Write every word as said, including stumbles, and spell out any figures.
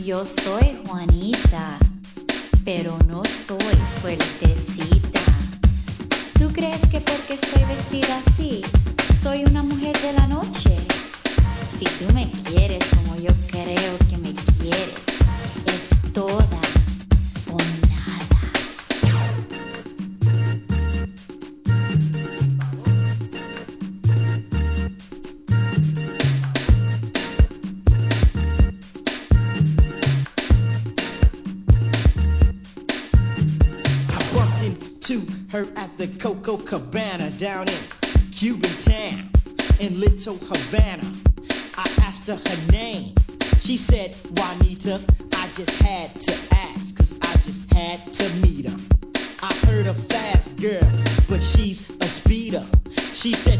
Yo soy Juanita, pero no soy suertecita. ¿Tú crees que porque estoy vestida así, soy una mujer de la noche? Si tú me quieres como yo creo que me quieres, es toda o nada. I bumped into her at the Coco Cabana down in Cuban town in Little Havana. I asked her her name. She said, Juanita. I just had to ask, cause I just had to meet her. I heard of fast girls, but she's a speeder. She said